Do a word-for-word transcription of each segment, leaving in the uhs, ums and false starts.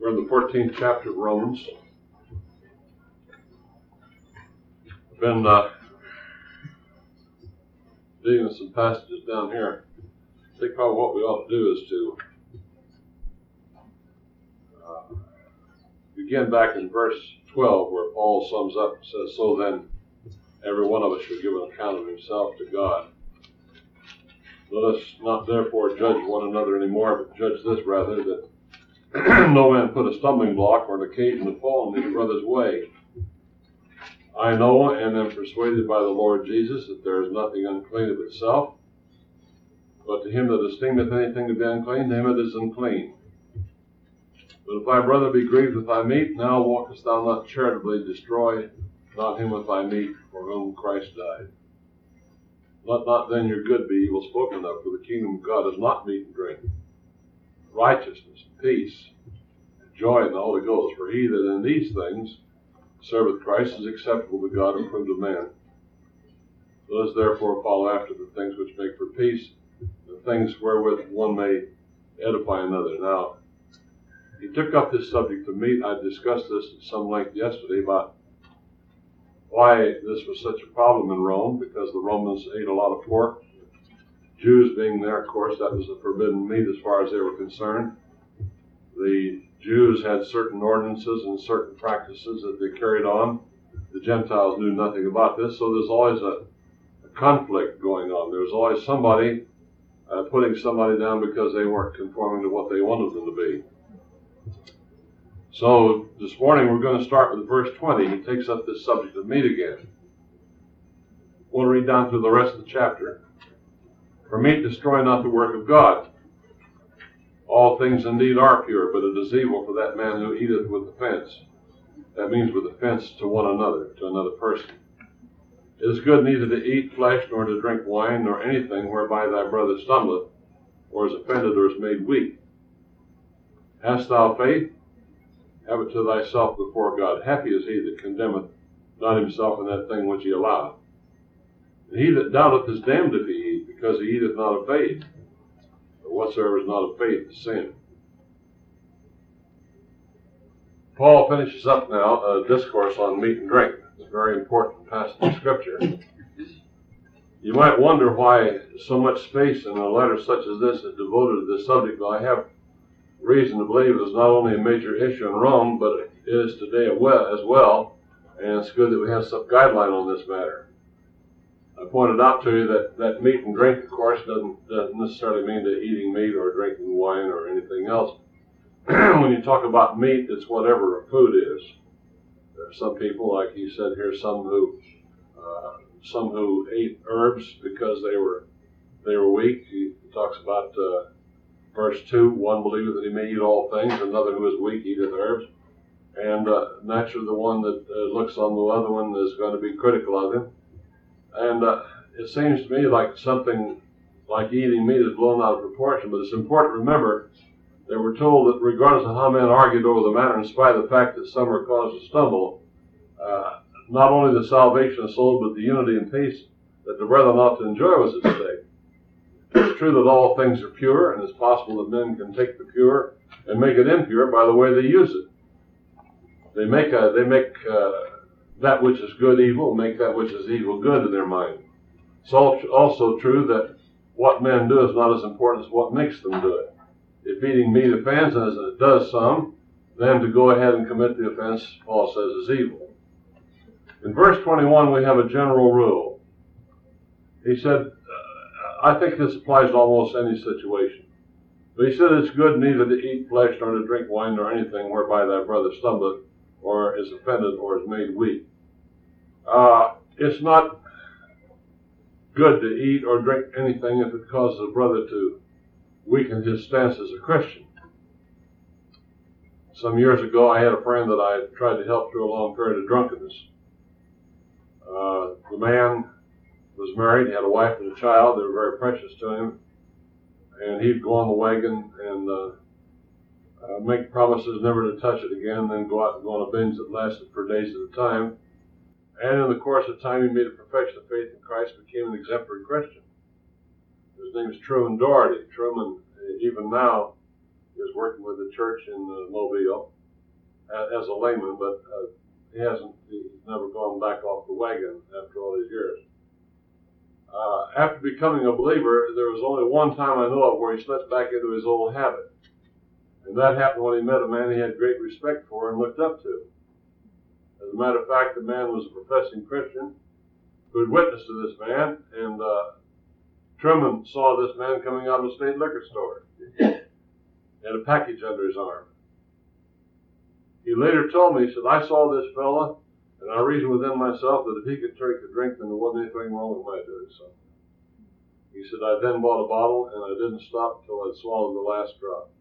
We're in the fourteenth chapter of Romans. I've been uh, digging some passages down here. I think probably what we ought to do is to uh, begin back in verse twelve, where Paul sums up and says, "So then, every one of us should give an account of himself to God. Let us not therefore judge one another anymore, but judge this rather, that no man put a stumbling block or an occasion to fall in his brother's way. I know and am persuaded by the Lord Jesus that there is nothing unclean of itself, but to him that esteemeth anything to be unclean, to him it is unclean. But if thy brother be grieved with thy meat, now walkest thou not charitably, destroy not him with thy meat, for whom Christ died. Let not then your good be evil spoken of, for the kingdom of God is not meat and drink, righteousness, peace, and joy in the Holy Ghost. For he that in these things serveth Christ is acceptable to God and approved of man. Let us therefore follow after the things which make for peace, the things wherewith one may edify another." Now, he took up this subject of meat. I discussed this at some length yesterday about why this was such a problem in Rome, because the Romans ate a lot of pork. Jews being there, of course, that was a forbidden meat as far as they were concerned. The Jews had certain ordinances and certain practices that they carried on. The Gentiles knew nothing about this, so there's always a, a conflict going on. There's always somebody uh, putting somebody down because they weren't conforming to what they wanted them to be. So this morning we're going to start with verse twenty. He takes up this subject of meat again. We'll read down through the rest of the chapter. "For meat destroy not the work of God. All things indeed are pure, but it is evil for that man who eateth with offense." That means with offense to one another, to another person. "It is good neither to eat flesh, nor to drink wine, nor anything whereby thy brother stumbleth, or is offended, or is made weak. Hast thou faith? Have it to thyself before God. Happy is he that condemneth not himself in that thing which he alloweth. And he that doubteth is damned if he eat, because he eateth not of faith. But whatsoever is not of faith is sin." Paul finishes up now a discourse on meat and drink. It's a very important passage of Scripture. You might wonder why so much space in a letter such as this is devoted to this subject, but I have reason to believe it is not only a major issue in Rome, but it is today as well, and it's good that we have some guideline on this matter. I pointed out to you that, that meat and drink, of course, doesn't, doesn't necessarily mean to eating meat or drinking wine or anything else. When you talk about meat, it's whatever a food is. There are some people, like he said here, some who uh, some who ate herbs because they were they were weak. He talks about uh, verse two, "One believeth that he may eat all things, another who is weak eateth herbs." And uh, naturally the one that uh, looks on the other one is going to be critical of him. And uh, it seems to me like something like eating meat is blown out of proportion, but it's important to remember that we're told that regardless of how men argued over the matter, in spite of the fact that some are caused to stumble, uh, not only the salvation of souls, but the unity and peace that the brethren ought to enjoy was at stake. It's true that all things are pure, and it's possible that men can take the pure and make it impure by the way they use it. They make a, they make uh, that which is good evil, make that which is evil good in their mind. It's also true that what men do is not as important as what makes them do it. If eating meat offends, as it does some, then to go ahead and commit the offense, Paul says, is evil. In verse twenty-one, we have a general rule. He said, I think this applies to almost any situation. But he said it's good neither to eat flesh, nor to drink wine, nor anything whereby thy brother stumbleth, or is offended, or is made weak. Uh, it's not good to eat or drink anything if it causes a brother to weaken his stance as a Christian. Some years ago, I had a friend that I tried to help through a long period of drunkenness. Uh, the man was married, he had a wife and a child. They were very precious to him. And he'd go on the wagon and uh, uh, make promises never to touch it again, then go out and go on a binge that lasted for days at a time. And in the course of time, he made a profession of faith in Christ, became an exemplary Christian. His name is Truman Doherty. Truman, even now, is working with the church in uh, Mobile. as a layman, but uh, he hasn't, he's never gone back off the wagon after all these years. Uh, after becoming a believer, there was only one time I know of where he slipped back into his old habit. And that happened when he met a man he had great respect for and looked up to. As a matter of fact, the man was a professing Christian who had witnessed to this man, and uh, Truman saw this man coming out of a state liquor store. Had a package under his arm. He later told me, he said, I saw this fella, and I reasoned within myself that if he could take a drink, then there wasn't anything wrong with my doing so. He said, I then bought a bottle, and I didn't stop until I'd swallowed the last drop.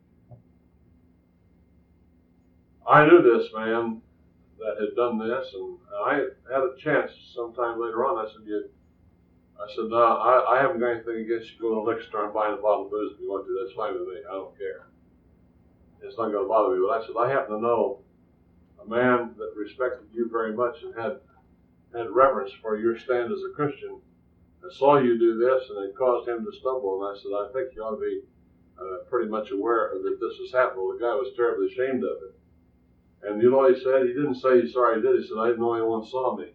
I knew this man that had done this, and I had a chance sometime later on. I said, you, I said, no, I, I haven't got anything against you going to the liquor store and buying a bottle of booze if you want to. That's fine with me. I don't care. It's not going to bother me. But I said, I happen to know a man that respected you very much and had had reverence for your stand as a Christian. I saw you do this, and it caused him to stumble. And I said, I think you ought to be uh, pretty much aware that this has happened. Well, the guy was terribly ashamed of it. And you know what he said? He didn't say he's sorry he did. He said, I didn't know anyone saw me.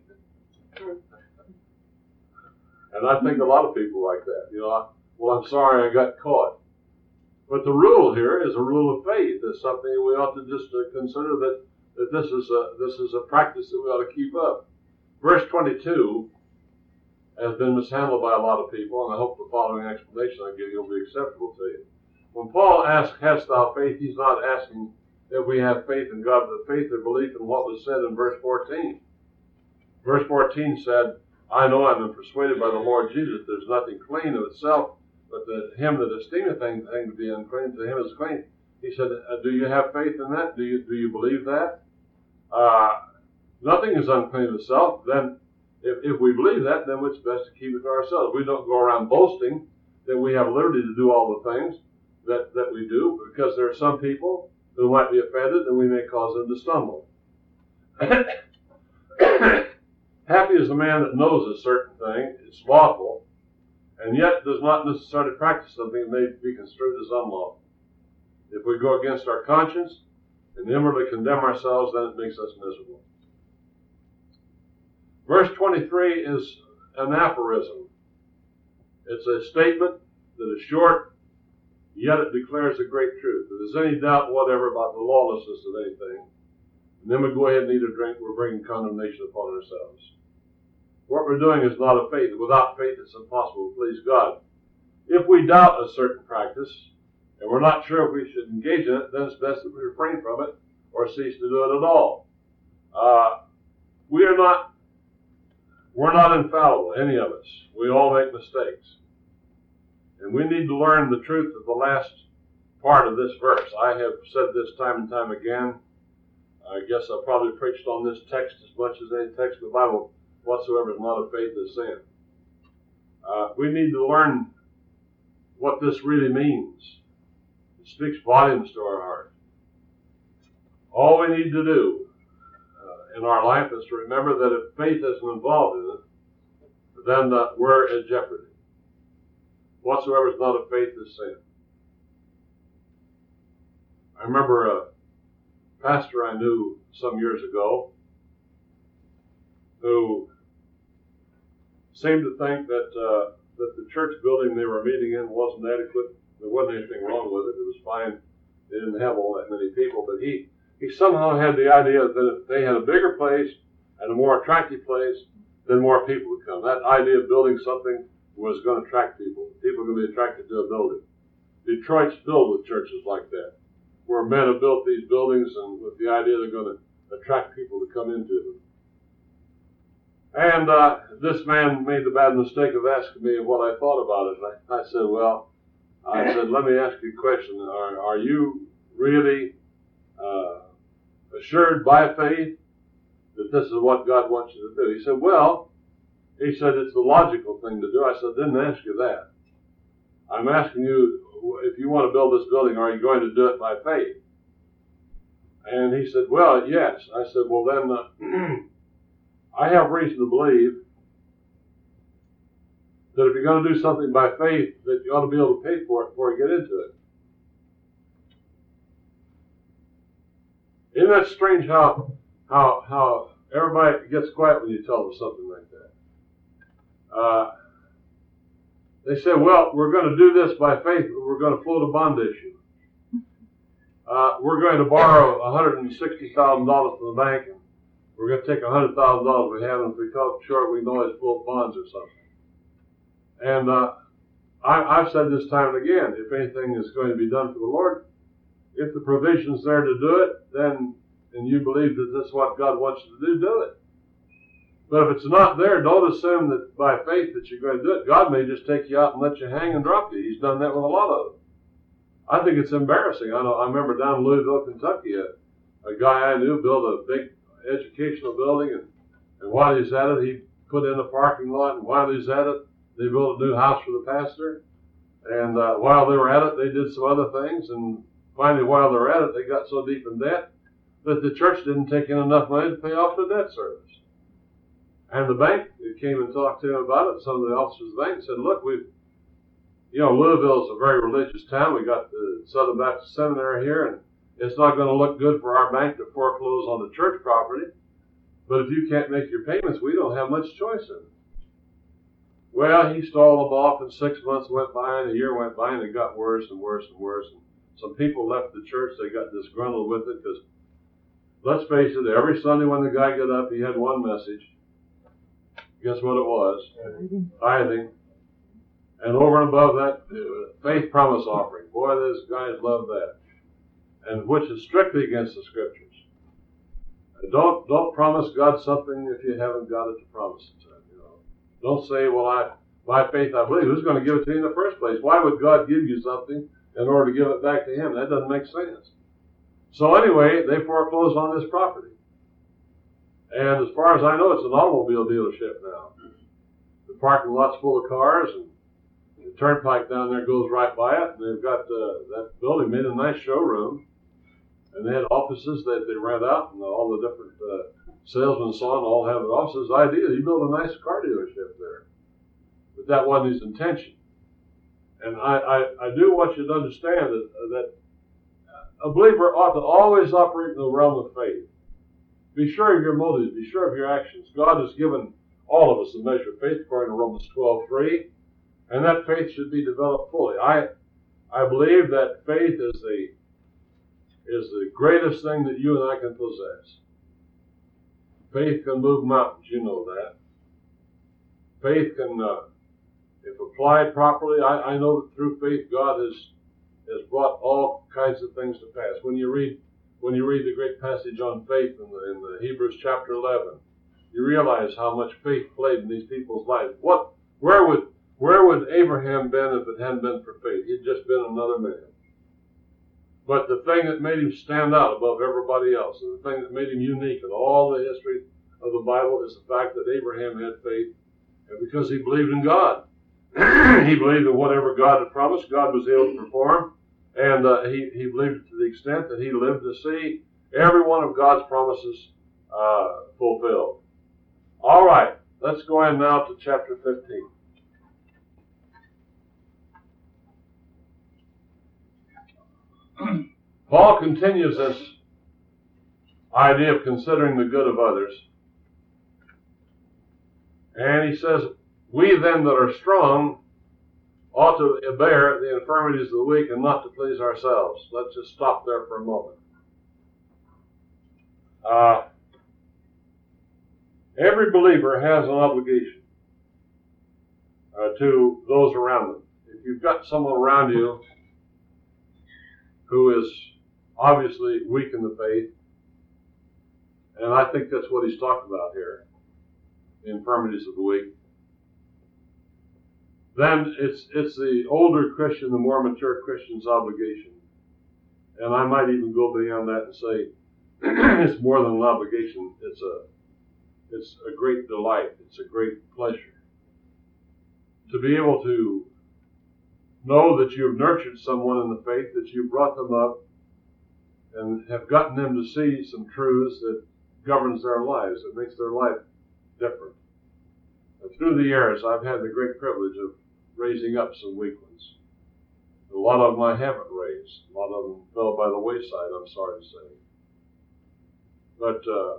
And I think a lot of people like that. You know, I, well, I'm sorry I got caught. But the rule here is a rule of faith. It's something we ought to just uh, consider that, that this is a this is a practice that we ought to keep up. Verse twenty-two has been mishandled by a lot of people, and I hope the following explanation I give you will be acceptable to you. When Paul asks, hast thou faith, he's not asking if we have faith in God, but faith or belief in what was said in verse fourteen. Verse fourteen said, I know I am persuaded by the Lord Jesus, there's nothing clean of itself, but that him that esteemeth thing to be unclean, to him is clean. He said, do you have faith in that? Do you do you believe that? Uh, nothing is unclean of itself. Then, if, if we believe that, then it's best to keep it to ourselves. We don't go around boasting that we have liberty to do all the things that, that we do, because there are some people who might be offended, and we may cause them to stumble. Happy is the man that knows a certain thing, it's lawful, and yet does not necessarily practice something that may be construed as unlawful. If we go against our conscience and inwardly condemn ourselves, then it makes us miserable. Verse twenty-three is an aphorism. It's a statement that is short, yet it declares a great truth. If there's any doubt whatever about the lawlessness of anything, and then we go ahead and eat a drink, we're bringing condemnation upon ourselves. What we're doing is not of faith. Without faith, it's impossible to please God. If we doubt a certain practice, and we're not sure if we should engage in it, then it's best that we refrain from it or cease to do it at all. Uh, we are not, we're not infallible, any of us. We all make mistakes. And we need to learn the truth of the last part of this verse. I have said this time and time again. I guess I probably preached on this text as much as any text in the Bible. Whatsoever is not of faith is sin. Uh, we need to learn what this really means. It speaks volumes to our heart. All we need to do uh, in our life is to remember that if faith isn't involved in it, then uh, we're in jeopardy. Whatsoever is not of faith is sin. I remember a pastor I knew some years ago who seemed to think that uh, that the church building they were meeting in wasn't adequate. There wasn't anything wrong with it. It was fine. They didn't have all that many people. But he, he somehow had the idea that if they had a bigger place and a more attractive place, then more people would come. That idea of building something was going to attract people. People were going to be attracted to a building. Detroit's filled with churches like that, where men have built these buildings and with the idea they're going to attract people to come into them. And uh, this man made the bad mistake of asking me what I thought about it. And I, I said, well, I said, let me ask you a question. Are, are you really uh, assured by faith that this is what God wants you to do? He said, well, he said, it's the logical thing to do. I said, I didn't ask you that. I'm asking you, if you want to build this building, are you going to do it by faith? And he said, well, yes. I said, well, then uh, I have reason to believe that if you're going to do something by faith, that you ought to be able to pay for it before you get into it. Isn't that strange how how how everybody gets quiet when you tell them something like that? Uh, they say, well, we're going to do this by faith, but we're going to float a bond issue. Uh, we're going to borrow one hundred sixty thousand dollars from the bank, and we're going to take one hundred thousand dollars we have, and if we come up short, we can always float bonds or something. And uh, I, I've said this time and again, if anything is going to be done for the Lord, if the provision's there to do it, then, and you believe that this is what God wants you to do, do it. But if it's not there, don't assume that by faith that you're going to do it. God may just take you out and let you hang and drop you. He's done that with a lot of them. I think it's embarrassing. I know. I remember down in Louisville, Kentucky, a, a guy I knew built a big educational building, and, and while he's at it, he put in a parking lot, and while he's at it, they built a new house for the pastor. And uh, while they were at it, they did some other things, and finally, while they were at it, they got so deep in debt that the church didn't take in enough money to pay off the debt service. And the bank came and talked to him about it. Some of the officers of the bank said, look, we've, you know, Louisville is a very religious town. We got the Southern Baptist Seminary here, and it's not going to look good for our bank to foreclose on the church property. But if you can't make your payments, we don't have much choice in it. Well, he stalled them off, and six months went by, and a year went by, and it got worse and worse and worse. And some people left the church. They got disgruntled with it because, let's face it, every Sunday when the guy got up, he had one message. Guess what it was? Tithing. And over and above that, uh, faith promise offering. Boy, those guys love that. And which is strictly against the Scriptures. Don't don't promise God something if you haven't got it to promise it to Him. You know, don't say, "Well, I by faith I believe." Who's going to give it to you in the first place? Why would God give you something in order to give it back to Him? That doesn't make sense. So anyway, they foreclosed on this property. And as far as I know, it's an automobile dealership now. The parking lot's full of cars, and the turnpike down there goes right by it. And they've got uh, that building made a nice showroom, and they had offices that they rent out, and all the different uh, salesmen and so on all have their offices. The idea, he built a nice car dealership there, but that wasn't his intention. And I, I, I do want you to understand that, uh, that a believer ought to always operate in the realm of faith. Be sure of your motives. Be sure of your actions. God has given all of us a measure of faith, according to Romans twelve three, and that faith should be developed fully. I I believe that faith is the is the greatest thing that you and I can possess. Faith can move mountains. You know that. Faith can, uh, if applied properly, I, I know that through faith God has has brought all kinds of things to pass. When you read When you read the great passage on faith in the, in the Hebrews chapter eleven, you realize how much faith played in these people's lives. What, where would, where would Abraham been if it hadn't been for faith? He'd just been another man. But the thing that made him stand out above everybody else, and the thing that made him unique in all the history of the Bible, is the fact that Abraham had faith, and because he believed in God. He believed in whatever God had promised, God was able to perform. And uh, he, he believed it to the extent that he lived to see every one of God's promises uh, fulfilled. All right, let's go in now to chapter fifteen. Paul continues this idea of considering the good of others. And he says, we then that are strong ought to bear the infirmities of the weak and not to please ourselves. Let's just stop there for a moment. Uh, every believer has an obligation uh, to those around them. If you've got someone around you who is obviously weak in the faith, and I think that's what he's talking about here, the infirmities of the weak, then it's it's the older Christian, the more mature Christian's obligation. And I might even go beyond that and say it's more than an obligation. It's a it's a great delight. It's a great pleasure to be able to know that you've nurtured someone in the faith, that you've brought them up and have gotten them to see some truths that governs their lives, that makes their life different. And through the years, I've had the great privilege of raising up some weak ones. A lot of them I haven't raised. A lot of them fell by the wayside, I'm sorry to say. But uh,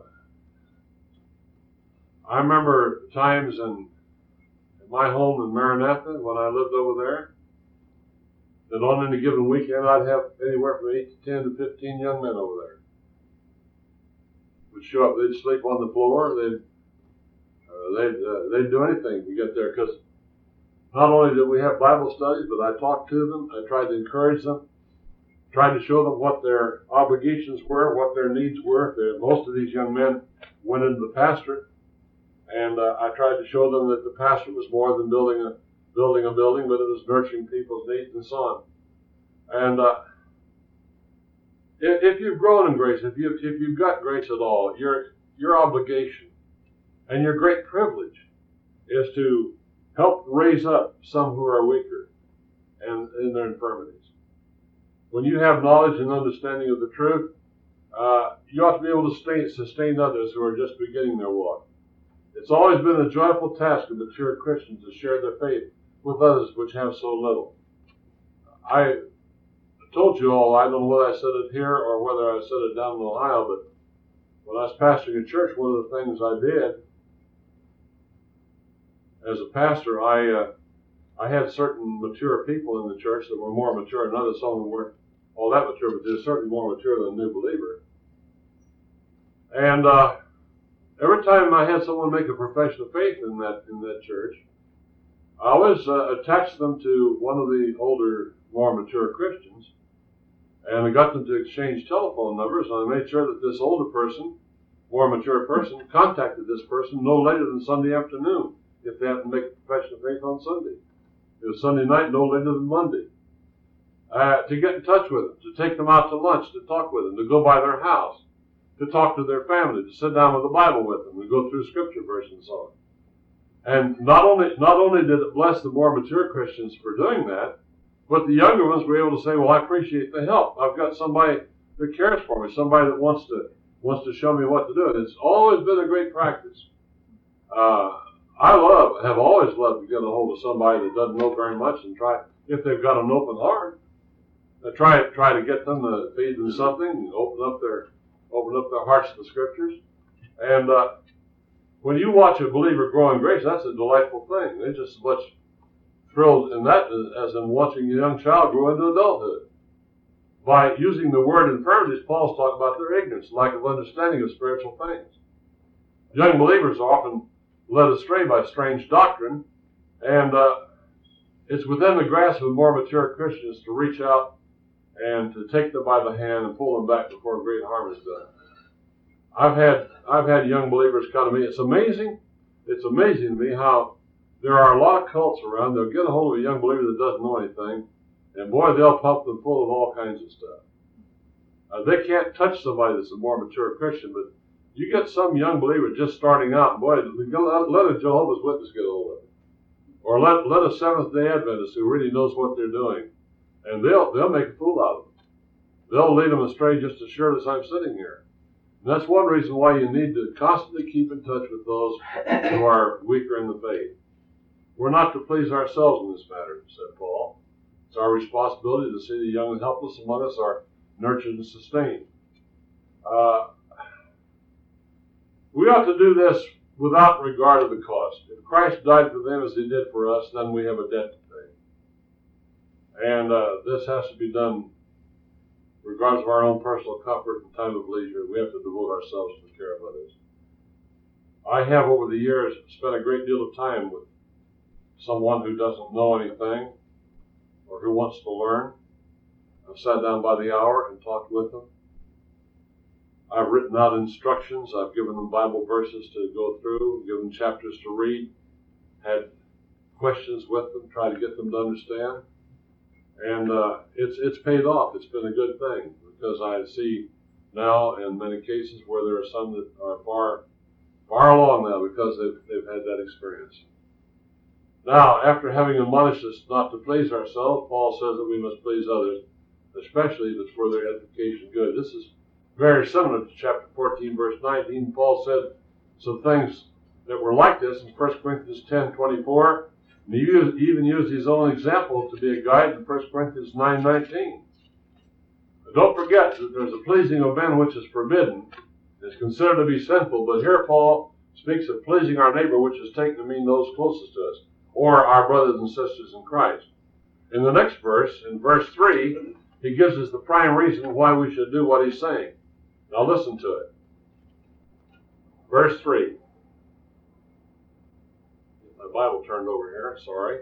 I remember times in, in my home in Maranatha when I lived over there, that on any given weekend I'd have anywhere from eight to ten to fifteen young men over there. Would show up, they'd sleep on the floor, they'd uh, they'd uh, they'd do anything to get there, because not only did we have Bible studies, but I talked to them, I tried to encourage them, tried to show them what their obligations were, what their needs were. They're, most of these young men went into the pastorate, and uh, I tried to show them that the pastorate was more than building a building a building, but it was nurturing people's needs and so on. And uh, if, if you've grown in grace, if you if you've got grace at all, your your obligation and your great privilege is to help raise up some who are weaker and in their infirmities. When you have knowledge and understanding of the truth, uh, you ought to be able to sustain, sustain others who are just beginning their walk. It's always been a joyful task of mature Christians to share their faith with others which have so little. I told you all, I don't know whether I said it here or whether I said it down in Ohio, but when I was pastoring a church, one of the things I did as a pastor, I uh, I had certain mature people in the church that were more mature than others. Some of them weren't all that mature, but they're certainly more mature than a new believer. And uh, every time I had someone make a profession of faith in that in that church, I always uh, attached them to one of the older, more mature Christians, and I got them to exchange telephone numbers, and I made sure that this older person, more mature person, contacted this person no later than Sunday afternoon if they had to make a profession of faith on Sunday. It was Sunday night, no later than Monday. Uh, to get in touch with them, to take them out to lunch, to talk with them, to go by their house, to talk to their family, to sit down with the Bible with them, to go through scripture verses and so on. And not only not only did it bless the more mature Christians for doing that, but the younger ones were able to say, well, I appreciate the help. I've got somebody that cares for me, somebody that wants to wants to show me what to do. And it's always been a great practice. Uh, I love, have always loved to get a hold of somebody that doesn't know very much and try, if they've got an open heart, uh, try try to get them to feed them something, and open up their open up their hearts to the scriptures. And uh, when you watch a believer grow in grace, that's a delightful thing. They're just as much thrilled in that as, as in watching a young child grow into adulthood. By using the word infirmities, Paul's talking about their ignorance, lack of understanding of spiritual things. Young believers are often led astray by strange doctrine, and uh, it's within the grasp of more mature Christians to reach out and to take them by the hand and pull them back before great harm is done. I've had I've had young believers come to me. It's amazing. It's amazing to me how there are a lot of cults around. They'll get a hold of a young believer that doesn't know anything, and boy, they'll pump them full of all kinds of stuff. Uh, they can't touch somebody that's a more mature Christian, but you get some young believer just starting out, and boy, let a Jehovah's Witness get a hold of it. Or let, let a Seventh-day Adventist who really knows what they're doing, and they'll they'll make a fool out of them. They'll lead them astray just as sure as I'm sitting here. And that's one reason why you need to constantly keep in touch with those who are weaker in the faith. We're not to please ourselves in this matter, said Paul. It's our responsibility to see the young and helpless among us are nurtured and sustained. Uh, we ought to do this without regard to the cost. If Christ died for them as he did for us, then we have a debt to pay. And uh, this has to be done regardless of our own personal comfort and time of leisure. We have to devote ourselves to the care of others. I have, over the years, spent a great deal of time with someone who doesn't know anything or who wants to learn. I've sat down by the hour and talked with them. I've written out instructions. I've given them Bible verses to go through, given them chapters to read, had questions with them, tried to get them to understand. And uh, it's it's paid off. It's been a good thing, because I see now in many cases where there are some that are far far along now because they've, they've had that experience. Now, after having admonished us not to please ourselves, Paul says that we must please others, especially if it's for their edification good. This is very similar to chapter fourteen, verse nineteen. Paul said some things that were like this in First Corinthians ten twenty-four. And he used, even used his own example to be a guide in First Corinthians nine nineteen. But don't forget that there's a pleasing of men which is forbidden, as It's considered to be sinful, but here Paul speaks of pleasing our neighbor, which is taken to mean those closest to us, or our brothers and sisters in Christ. In the next verse, in verse three, he gives us the prime reason why we should do what he's saying. Now listen to it. Verse three. My Bible turned over here, sorry.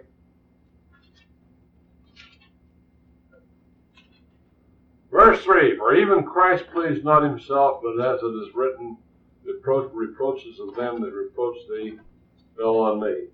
Verse three, for even Christ pleased not himself, but as it is written, the reproaches of them that reproach thee fell on me.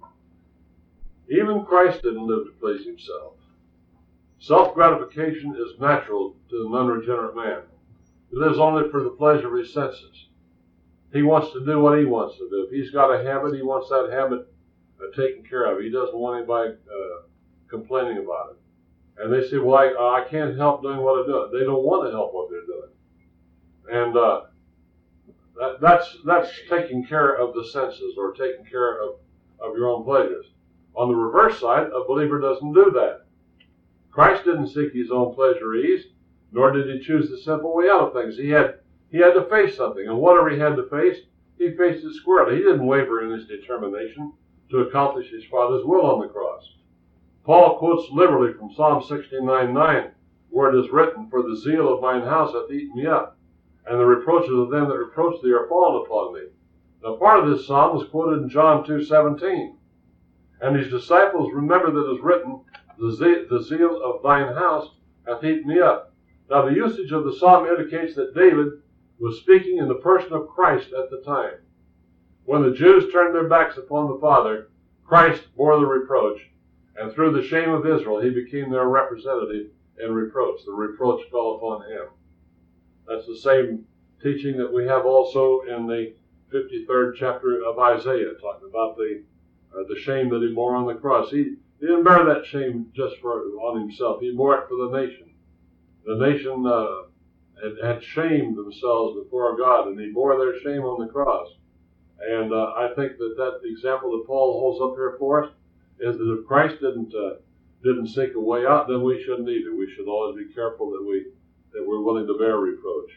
Even Christ didn't live to please himself. Self-gratification is natural to the unregenerate man. He lives only for the pleasure of his senses. He wants to do what he wants to do. If he's got a habit, he wants that habit uh, taken care of. He doesn't want anybody uh, complaining about it. And they say, well, I, uh, I can't help doing what I do. They don't want to help what they're doing. And uh, that, that's that's taking care of the senses, or taking care of, of your own pleasures. On the reverse side, a believer doesn't do that. Christ didn't seek his own pleasure ease, nor did he choose the simple way out of things. He had he had to face something, and whatever he had to face, he faced it squarely. He didn't waver in his determination to accomplish his Father's will on the cross. Paul quotes liberally from Psalm sixty-nine nine, where it is written, for the zeal of mine house hath eaten me up, and the reproaches of them that reproach thee are fallen upon me. Now part of this psalm was quoted in John two seventeen. And his disciples remember that it is written, the, ze- the zeal of thine house hath eaten me up. Now the usage of the psalm indicates that David was speaking in the person of Christ at the time. When the Jews turned their backs upon the Father, Christ bore the reproach, and through the shame of Israel, he became their representative in reproach. The reproach fell upon him. That's the same teaching that we have also in the fifty-third chapter of Isaiah, talking about the uh, the shame that he bore on the cross. He, he didn't bear that shame just for on himself. He bore it for the nation. The nation uh, had, had shamed themselves before God, and he bore their shame on the cross. And uh, I think that that example that Paul holds up here for us is that if Christ didn't uh, didn't seek a way out, then we shouldn't either. We should always be careful that we that we're willing to bear reproach.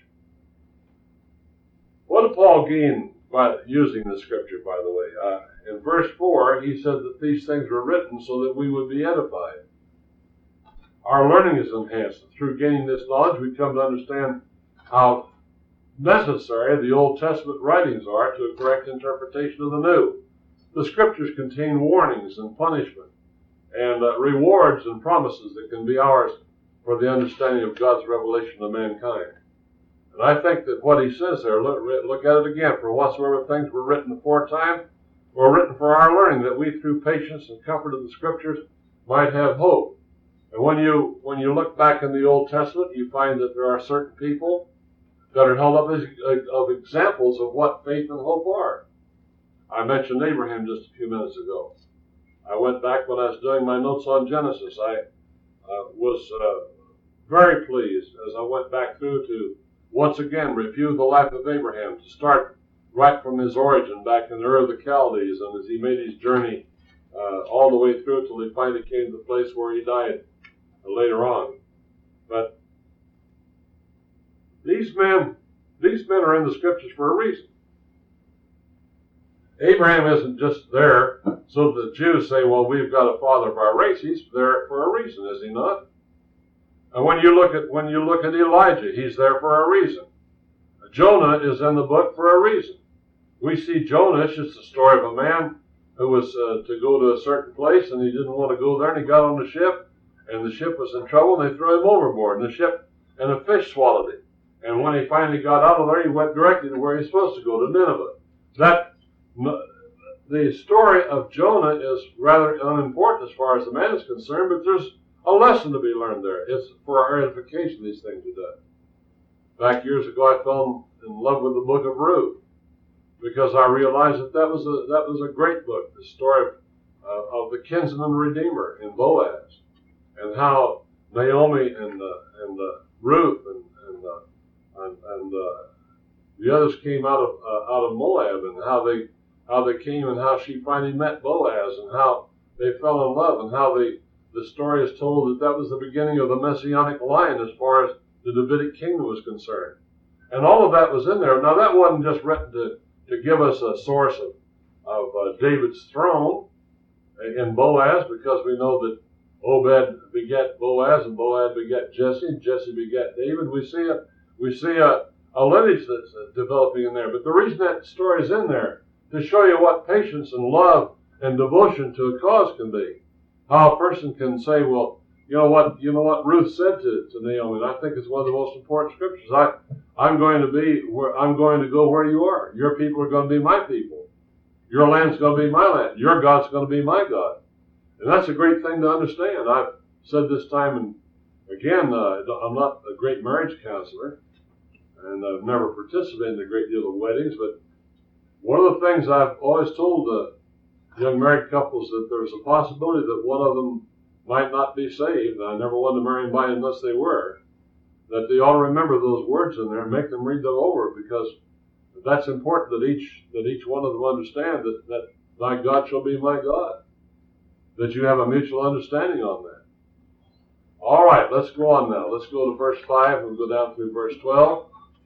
What did Paul gain by using the scripture, by the way? Uh, in verse four, he said that these things were written so that we would be edified. Our learning is enhanced. Through gaining this knowledge, we come to understand how necessary the Old Testament writings are to a correct interpretation of the New. The scriptures contain warnings and punishment, and uh, rewards and promises that can be ours for the understanding of God's revelation to mankind. And I think that what he says there, look, look at it again, for whatsoever things were written aforetime were written for our learning, that we through patience and comfort of the scriptures might have hope. And when you when you look back in the Old Testament, you find that there are certain people that are held up as of examples of what faith and hope are. I mentioned Abraham just a few minutes ago. I went back when I was doing my notes on Genesis. I uh, was uh, very pleased as I went back through to once again review the life of Abraham, to start right from his origin back in the Ur of the Chaldees, and as he made his journey uh, all the way through till he finally came to the place where he died uh, later on. But these men, these men are in the scriptures for a reason. Abraham isn't just there so the Jews say, well, we've got a father of our race. He's there for a reason, is he not? And when you look at when you look at Elijah, he's there for a reason. Jonah is in the book for a reason. We see Jonah, it's just the story of a man who was uh, to go to a certain place, and he didn't want to go there, and he got on the ship, and the ship was in trouble, and they threw him overboard, and the ship, and a fish swallowed him. And when he finally got out of there, he went directly to where he's supposed to go, to Nineveh. That the story of Jonah is rather unimportant as far as the man is concerned, but there's a lesson to be learned there. It's for our edification these things are done. Back years ago, I fell in love with the book of Ruth because I realized that that was a that was a great book, the story of, uh, of the kinsman redeemer in Boaz, and how Naomi and uh, and uh, Ruth and and uh, and, and uh, the others came out of uh, out of Moab, and how they how they came and how she finally met Boaz, and how they fell in love, and how they the story is told that that was the beginning of the Messianic line as far as the Davidic kingdom was concerned. And all of that was in there. Now, that wasn't just written to, to give us a source of, of uh, David's throne in Boaz, because we know that Obed begat Boaz, and Boaz begat Jesse, and Jesse begat David. We see a, we see a, a lineage that's developing in there. But the reason that story is in there, to show you what patience and love and devotion to a cause can be. How a person can say, well, you know what, you know what Ruth said to, to Naomi, and I think it's one of the most important scriptures. I, I'm going to be where I'm going to go where you are. Your people are going to be my people. Your land's going to be my land. Your God's going to be my God. And that's a great thing to understand. I've said this time, and again, uh, I'm not a great marriage counselor, and I've never participated in a great deal of weddings, but one of the things I've always told uh, young married couples that there's a possibility that one of them might not be saved. I never wanted to marry anybody unless they were. That they all remember those words in there and make them read them over, because that's important that each that each one of them understand that, that thy God shall be my God. That you have a mutual understanding on that. All right, let's go on now. Let's go to verse five and go down through verse twelve.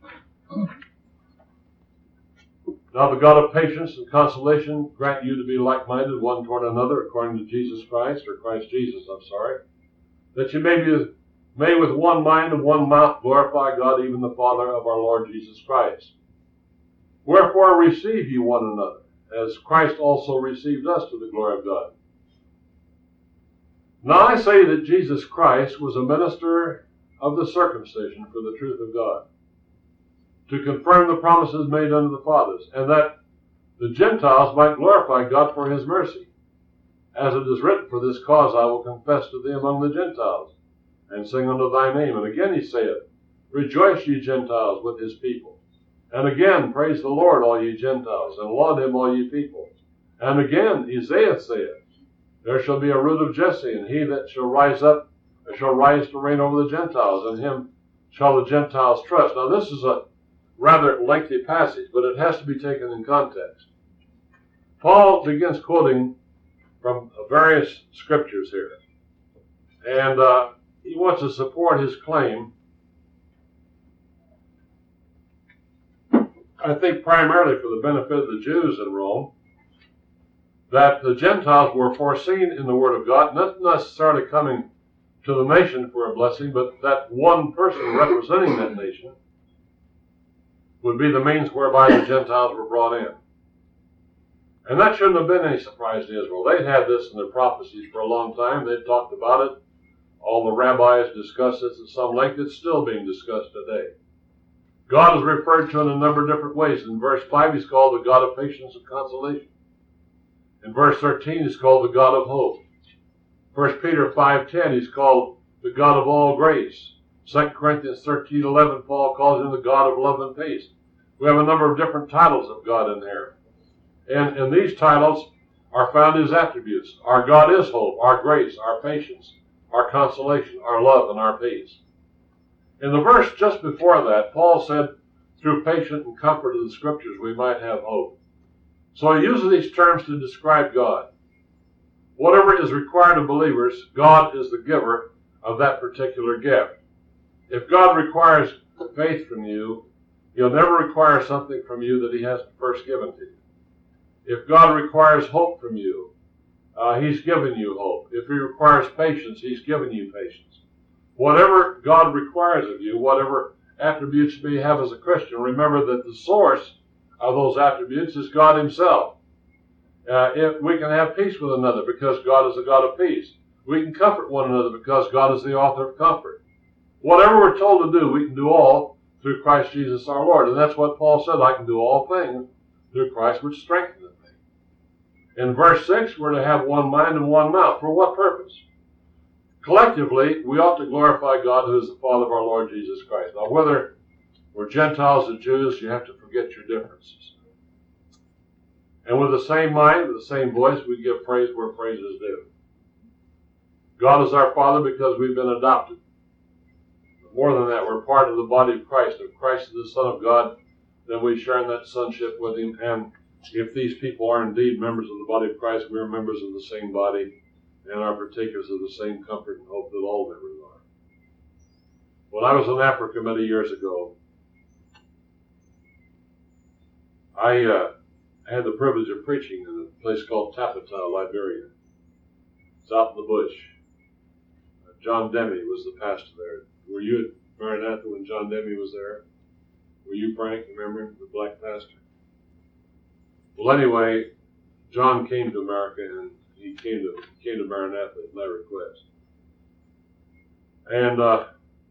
Now the God of patience and consolation grant you to be like-minded one toward another according to Jesus Christ, or Christ Jesus, I'm sorry, that you may be may with one mind and one mouth glorify God, even the Father of our Lord Jesus Christ. Wherefore receive ye one another, as Christ also received us to the glory of God. Now I say that Jesus Christ was a minister of the circumcision for the truth of God, to confirm the promises made unto the fathers, and that the Gentiles might glorify God for his mercy. As it is written, for this cause I will confess to thee among the Gentiles, and sing unto thy name. And again he saith, rejoice ye Gentiles with his people. And again, praise the Lord, all ye Gentiles, and laud him, all ye people. And again, Isaiah saith, there shall be a root of Jesse, and he that shall rise up shall rise to reign over the Gentiles, and him shall the Gentiles trust. Now this is a rather lengthy passage, but it has to be taken in context. Paul begins quoting from various scriptures here, and uh, he wants to support his claim, I think primarily for the benefit of the Jews in Rome, that the Gentiles were foreseen in the Word of God, not necessarily coming to the nation for a blessing, but that one person representing that nation would be the means whereby the Gentiles were brought in. And that shouldn't have been any surprise to Israel. They'd had this in their prophecies for a long time. They'd talked about it. All the rabbis discussed this at some length. It's still being discussed today. God is referred to in a number of different ways. In verse five, he's called the God of patience and consolation. In verse thirteen, he's called the God of hope. First Peter five ten, he's called the God of all grace. Second Corinthians thirteen eleven, Paul calls him the God of love and peace. We have a number of different titles of God in there. And, and these titles are found as attributes. Our God is hope, our grace, our patience, our consolation, our love, and our peace. In the verse just before that, Paul said, through patience and comfort of the Scriptures, we might have hope. So he uses these terms to describe God. Whatever is required of believers, God is the giver of that particular gift. If God requires faith from you, he'll never require something from you that he hasn't first given to you. If God requires hope from you, uh, he's given you hope. If he requires patience, he's given you patience. Whatever God requires of you, whatever attributes you may have as a Christian, remember that the source of those attributes is God himself. Uh, if we can have peace with another because God is a God of peace. We can comfort one another because God is the author of comfort. Whatever we're told to do, we can do all through Christ Jesus our Lord. And that's what Paul said, I can do all things through Christ which strengtheneth me. In verse six, we're to have one mind and one mouth. For what purpose? Collectively, we ought to glorify God, who is the Father of our Lord Jesus Christ. Now, whether we're Gentiles or Jews, you have to forget your differences. And with the same mind, with the same voice, we give praise where praise is due. God is our Father because we've been adopted. But more than that, we're part of the body of Christ. If Christ is the Son of God, then we share in that sonship with him. And if these people are indeed members of the body of Christ, we are members of the same body and are partakers of the same comfort and hope that all members are. When I was in Africa many years ago, I uh, had the privilege of preaching in a place called Tapatau, Liberia. It's out in the bush. Uh, John Demme was the pastor there. Were you at Maranatha when John Demme was there? Were you, Frank, remember him, the black pastor? Well, anyway, John came to America and he came to came to Maranatha at my request. And uh,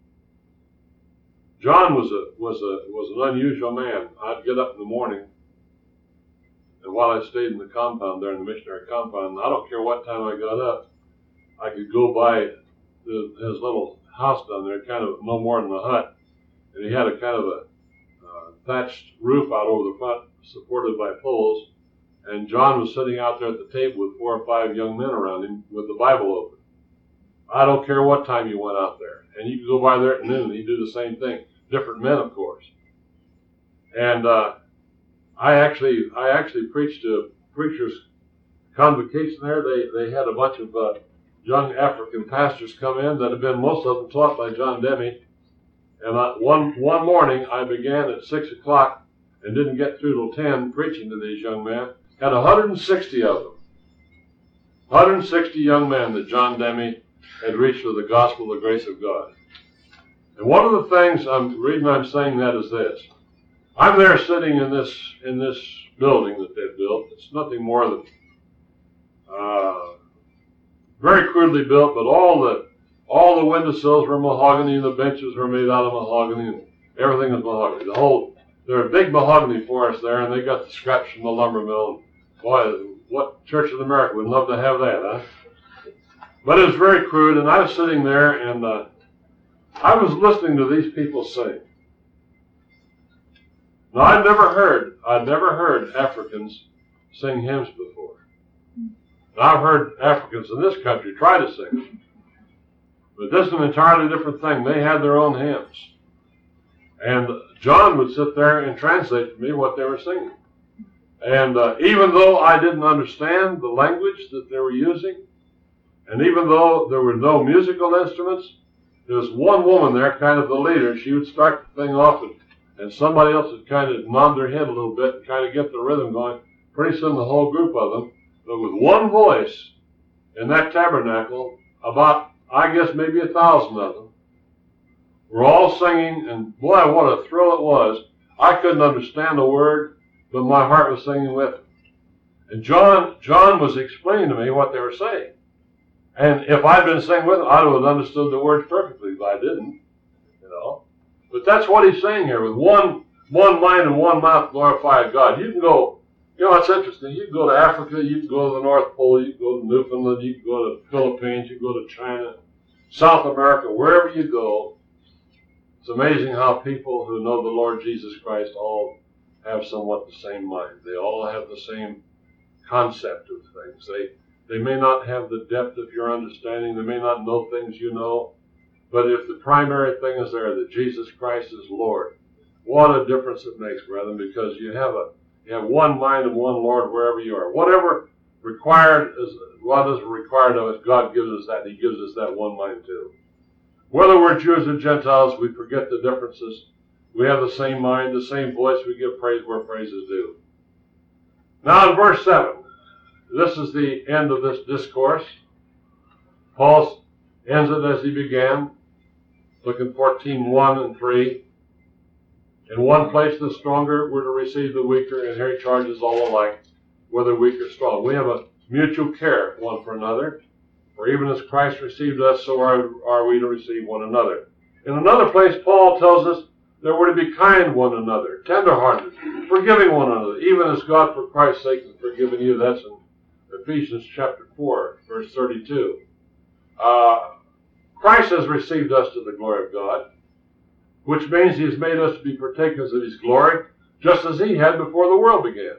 John was a was a was an unusual man. I'd get up in the morning, and while I stayed in the compound there in the missionary compound, I don't care what time I got up, I could go by the, his little house down there, kind of no more than a hut, and he had a kind of a uh, thatched roof out over the front, supported by poles. And John was sitting out there at the table with four or five young men around him with the Bible open. I don't care what time you went out there. And you could go by there at noon, he'd do the same thing. Different men, of course. And uh, I actually I actually preached a preacher's convocation there. They they had a bunch of uh, young African pastors come in that had been, most of them, taught by John Demme. And I, one one morning I began at six o'clock and didn't get through till ten preaching to these young men. Had one hundred sixty of them. one hundred sixty young men that John Demme had reached with the gospel of the grace of God. And one of the things, I'm, the reason I'm saying that is this. I'm there sitting in this in this building that they've built. It's nothing more than uh, very crudely built, but all the all the windowsills were mahogany, and the benches were made out of mahogany, and everything was mahogany. The whole There's a big mahogany forest there, and they got the scraps from the lumber mill. Boy, what Church of America would love to have that, huh? But it was very crude, and I was sitting there, and uh, I was listening to these people sing. Now, I'd never heard, I'd never heard Africans sing hymns before. Now, I've heard Africans in this country try to sing, but this is an entirely different thing. They had their own hymns. And John would sit there and translate to me what they were singing. And uh, even though I didn't understand the language that they were using, and even though there were no musical instruments, there was one woman there, kind of the leader. She would start the thing off, and, and somebody else would kind of nod their head a little bit and kind of get the rhythm going. Pretty soon the whole group of them, but with one voice in that tabernacle, about, I guess, maybe a thousand of them, we're all singing, and boy, what a thrill it was. I couldn't understand a word, but my heart was singing with them. And John, John was explaining to me what they were saying. And if I'd been singing with them, I would have understood the words perfectly, but I didn't, you know. But that's what he's saying here. With one, one mind and one mouth glorify God. You can go, you know, it's interesting. You can go to Africa, you can go to the North Pole, you can go to Newfoundland, you can go to the Philippines, you can go to China, South America, wherever you go. It's amazing how people who know the Lord Jesus Christ all have somewhat the same mind. They all have the same concept of things. They they may not have the depth of your understanding. They may not know things you know. But if the primary thing is there, that Jesus Christ is Lord, what a difference it makes, brethren, because you have a you have one mind and one Lord wherever you are. Whatever required is what is required of us, God gives us that. He gives us that one mind too. Whether we're Jews or Gentiles, we forget the differences. We have the same mind, the same voice. We give praise where praise is due. Now in verse seven, this is the end of this discourse. Paul ends it as he began. Look in fourteen, one and three. In one place the stronger were to receive the weaker, and here he charges all alike, whether weak or strong. We have a mutual care one for another. For even as Christ received us, so are, are we to receive one another. In another place, Paul tells us that we're to be kind one another, tenderhearted, forgiving one another, even as God for Christ's sake has forgiven you. That's in Ephesians chapter four, verse thirty-two. Uh, Christ has received us to the glory of God, which means he has made us to be partakers of his glory, just as he had before the world began.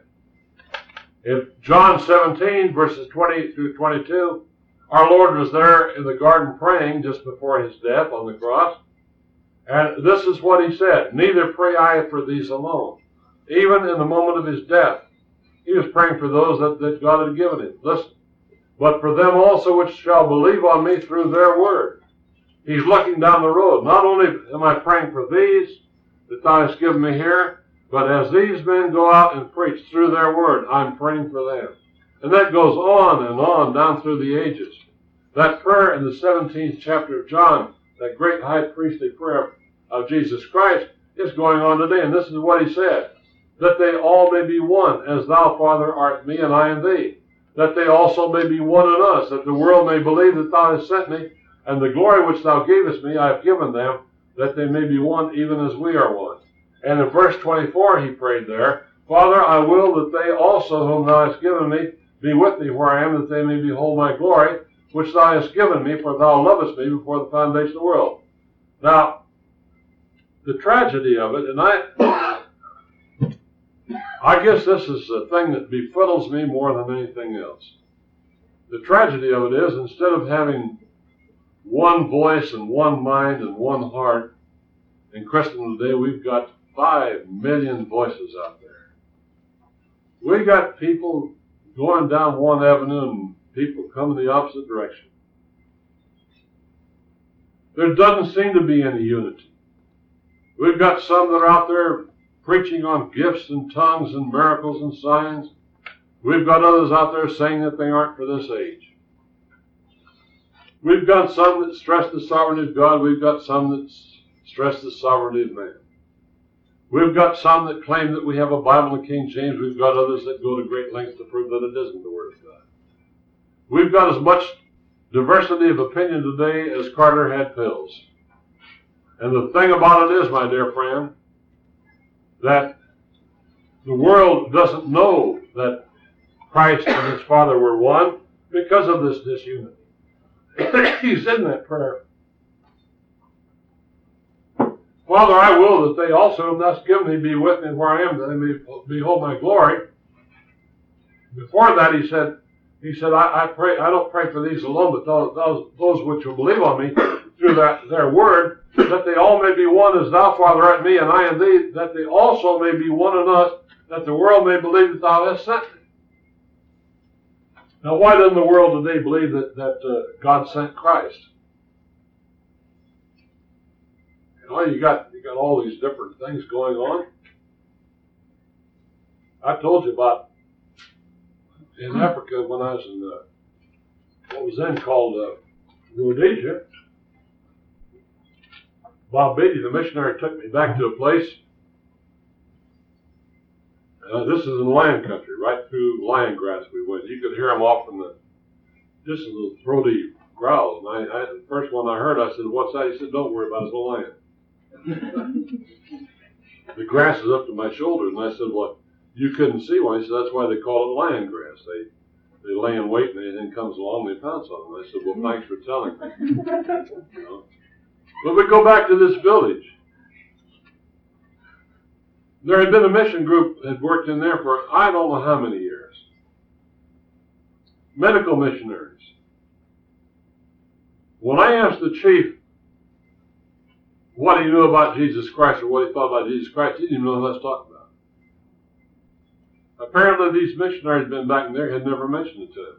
In John seventeen, verses twenty through twenty-two, our Lord was there in the garden praying just before his death on the cross. And this is what he said, neither pray I for these alone. Even in the moment of his death, he was praying for those that, that God had given him. Listen, but for them also which shall believe on me through their word. He's looking down the road. Not only am I praying for these that thou hast given me here, But as these men go out and preach through their word, I'm praying for them. And that goes on and on down through the ages. That prayer in the seventeenth chapter of John, that great high priestly prayer of Jesus Christ, is going on today. And this is what he said: that they all may be one, as thou, Father, art in me, and I in thee. That they also may be one in us, that the world may believe that thou hast sent me, and the glory which thou gavest me I have given them, that they may be one even as we are one. And in verse twenty-four he prayed there, Father, I will that they also whom thou hast given me be with me where I am, that they may behold my glory, which thou hast given me, for thou lovest me before the foundation of the world. Now, the tragedy of it, and I, I guess this is the thing that befuddles me more than anything else. The tragedy of it is, instead of having one voice and one mind and one heart, in Christendom today we've got five million voices out there. We got people going down one avenue and people coming the opposite direction. There doesn't seem to be any unity. We've got some that are out there preaching on gifts and tongues and miracles and signs. We've got others out there saying that they aren't for this age. We've got some that stress the sovereignty of God. We've got some that stress the sovereignty of man. We've got some that claim that we have a Bible in King James. We've got others that go to great lengths to prove that it isn't the Word of God. We've got as much diversity of opinion today as Carter had pills. And the thing about it is, my dear friend, that the world doesn't know that Christ and his Father were one because of this disunity. He's in that prayer. Father, I will that they also whom thou hast given me be with me where I am, that they may behold my glory. Before that, he said, he said, I, I pray, I don't pray for these alone, but those, those which will believe on me through that, their word, that they all may be one, as thou, Father, art in me, and I in thee, that they also may be one in us, that the world may believe that thou hast sent me. Now, why doesn't the world today believe that, that uh, God sent Christ? You know, you got, you got all these different things going on. I told you about in Africa when I was in uh, what was then called uh, Rhodesia. Bob Beatty, the missionary, took me back to a place. Uh, this is in land country, right through lion grass we went. You could hear them off in the, just a little throaty growls. And I, I, the first one I heard, I said, what's that? He said, don't worry about it, it's a lion. The grass is up to my shoulders. And I said, well, you couldn't see one. He said, that's why they call it lion grass. They they lay in wait and anything comes along, they pounce on them. I said, well, thanks for telling me. You know? But we go back to this village. There had been a mission group that had worked in there for I don't know how many years. Medical missionaries. When I asked the chief what he knew about Jesus Christ or what he thought about Jesus Christ, he didn't even know what I was talking about. Apparently these missionaries had been back in there, had never mentioned it to him.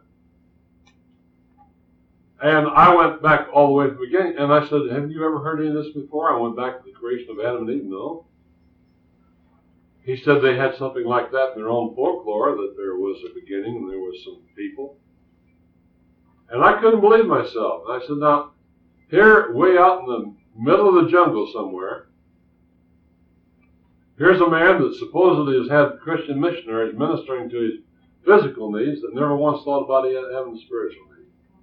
And I went back all the way to the beginning, and I said, have you ever heard any of this before? I went back to the creation of Adam and Eve. No. He said they had something like that in their own folklore, that there was a beginning and there was some people. And I couldn't believe myself. And I said, now, here, way out in the middle of the jungle somewhere, here's a man that supposedly has had Christian missionaries ministering to his physical needs that never once thought about having a spiritual need.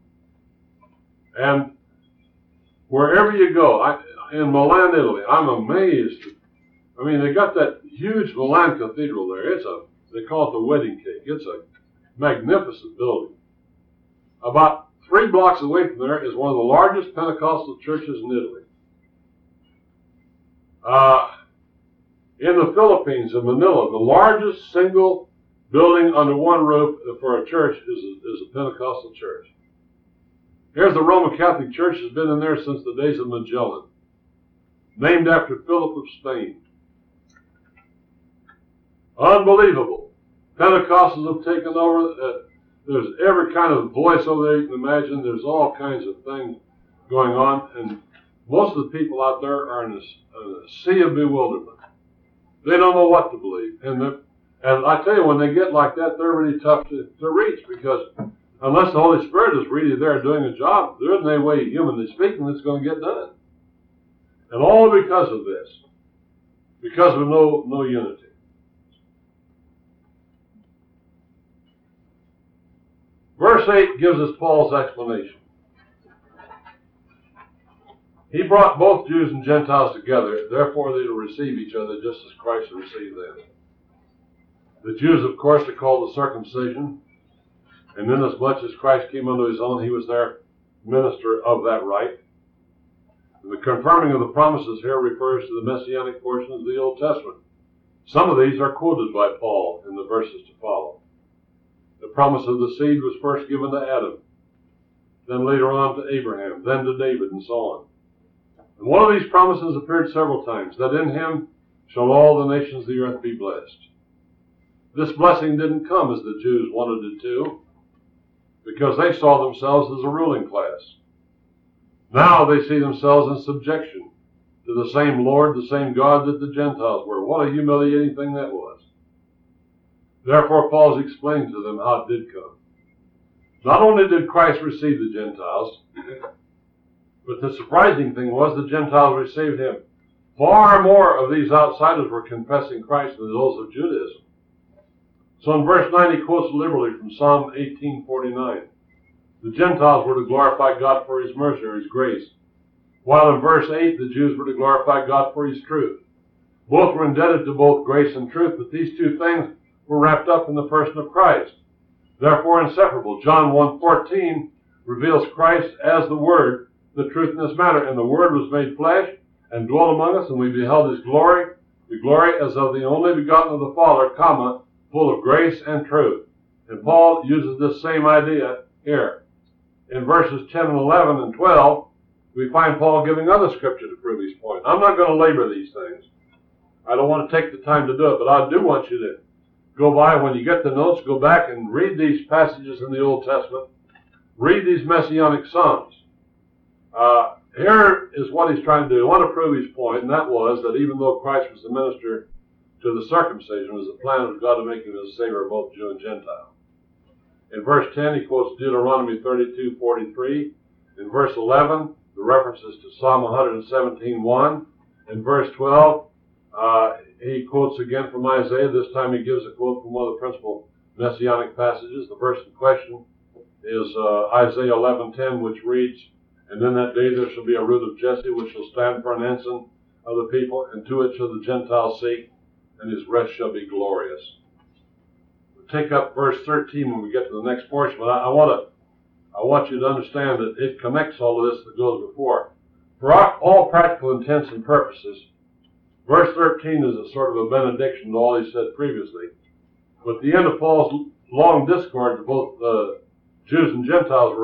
And wherever you go, I, in Milan, Italy, I'm amazed. I mean, they got that huge Milan Cathedral there. It's a, they call it the wedding cake. It's a magnificent building. About three blocks away from there is one of the largest Pentecostal churches in Italy. Uh, in the Philippines, in Manila, the largest single building under one roof for a church is a, is a Pentecostal church. Here's the Roman Catholic Church has been in there since the days of Magellan, named after Philip of Spain. Unbelievable. Pentecostals have taken over. Uh, there's every kind of voice over there you can imagine. There's all kinds of things going on. And most of the people out there are in a, in a sea of bewilderment. They don't know what to believe. And the, and I tell you, when they get like that, they're really tough to, to reach, because unless the Holy Spirit is really there doing a job, there isn't any way, humanly speaking, that's going to get done. And all because of this. Because of no, no unity. Verse eight gives us Paul's explanation. He brought both Jews and Gentiles together, therefore they will receive each other just as Christ received them. The Jews, of course, are called the circumcision, and inasmuch as Christ came unto his own, he was their minister of that right. And the confirming of the promises here refers to the messianic portions of the Old Testament. Some of these are quoted by Paul in the verses to follow. The promise of the seed was first given to Adam, then later on to Abraham, then to David, and so on. And one of these promises appeared several times, that in him shall all the nations of the earth be blessed. This blessing didn't come as the Jews wanted it to, because they saw themselves as a ruling class. Now they see themselves in subjection to the same Lord, the same God that the Gentiles were. What a humiliating thing that was. Therefore, Paul's explaining to them how it did come. Not only did Christ receive the Gentiles, but the surprising thing was the Gentiles received him. Far more of these outsiders were confessing Christ than those of Judaism. So in verse nine, he quotes liberally from Psalm eighteen forty-nine. The Gentiles were to glorify God for his mercy or his grace, while in verse eight, the Jews were to glorify God for his truth. Both were indebted to both grace and truth, but these two things were wrapped up in the person of Christ. Therefore inseparable. John one fourteen reveals Christ as the Word, the truth in this matter. And the Word was made flesh and dwelt among us, and we beheld his glory, the glory as of the only begotten of the Father, comma, full of grace and truth. And Paul uses this same idea here. In verses ten and eleven and twelve, we find Paul giving other scripture to prove his point. I'm not going to labor these things. I don't want to take the time to do it, but I do want you to go by, when you get the notes, go back and read these passages in the Old Testament. Read these Messianic Psalms. Uh, here is what he's trying to do. I want to prove his point, and that was that even though Christ was the minister to the circumcision, it was the plan of God to make him the Savior of both Jew and Gentile. In verse ten, he quotes Deuteronomy thirty-two forty-three. In verse eleven, the references to Psalm one seventeen one. In verse twelve, uh, he quotes again from Isaiah. This time he gives a quote from one of the principal messianic passages. The verse in question is uh, Isaiah eleven ten, which reads, "And in that day there shall be a root of Jesse, which shall stand for an ensign of the people, and to it shall the Gentiles seek, and his rest shall be glorious." We'll take up verse thirteen when we get to the next portion, but I, I want to I want you to understand that it connects all of this that goes before. For all practical intents and purposes, verse thirteen is a sort of a benediction to all he said previously. But the end of Paul's long discourse to both uh, Jews and Gentiles